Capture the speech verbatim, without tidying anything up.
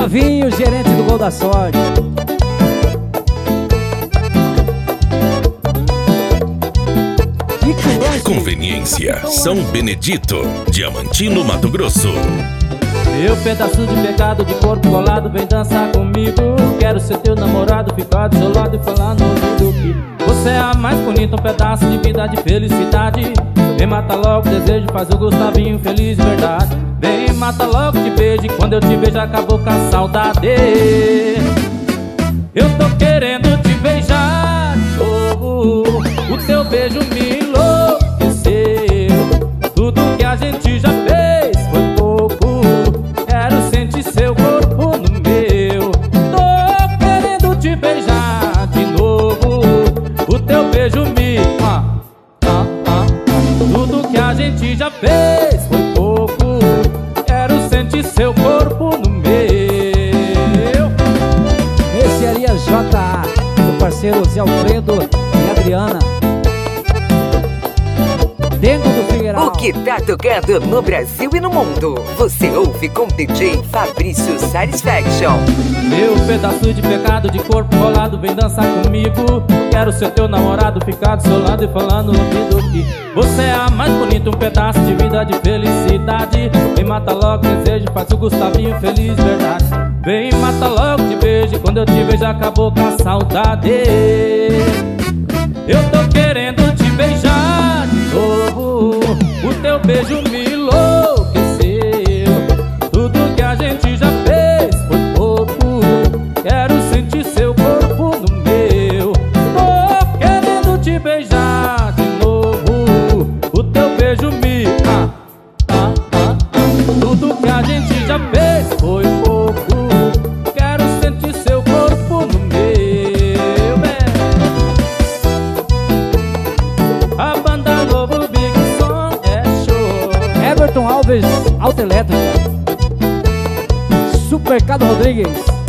Flavinho, gerente do Gol da Sorte. Conveniência São Benedito, Diamantino, Mato Grosso. Meu pedaço de pecado, de corpo colado, vem dançar comigo. Quero ser teu namorado, ficar do seu lado e falar no ouvido que você é a mais bonita, um pedaço de vida, de felicidade. Vem mata logo o desejo, faz o Gustavinho feliz de verdade. Vem mata logo te beijo, e quando eu te vejo acabou com a saudade. Eu tô querendo te beijar de novo, o teu beijo me enlouqueceu. Tudo que a gente já fez foi pouco, quero sentir seu corpo no meu. Tô querendo te beijar de novo, o teu beijo me... Ah, ah, ah. Tudo que a gente já fez foi pouco, quero sentir seu corpo no meu. Mercearia J A, meu parceiro Zé Alfredo e Adriana. Dentro do Figueiral. O que tá tocando no Brasil e no mundo, você ouve com D J Fabrício Satisfaction. Meu pedaço de pecado, de corpo rolado, vem dançar comigo. Quero ser teu namorado, ficar do seu lado e falar no ouvido que você é a mais bonita, um pedaço de vida, de felicidade. Vem mata logo o desejo, faz o Gustavinho feliz, verdade. Vem mata logo te beijo, quando eu te vejo acabou com a saudade. Eu tô querendo te beijar de novo, o teu beijo me enlouqueceu. Tudo que a gente já fez foi pouco, quero sentir seu corpo no meu. Tô querendo te beijar de novo, o teu beijo me... Ah, ah, ah, ah. Tudo que a gente já fez foi pouco, quero sentir seu corpo no meu. A banda Novo Big Som é show. Everton Alves, Autoelétrica. Supercado Rodrigues.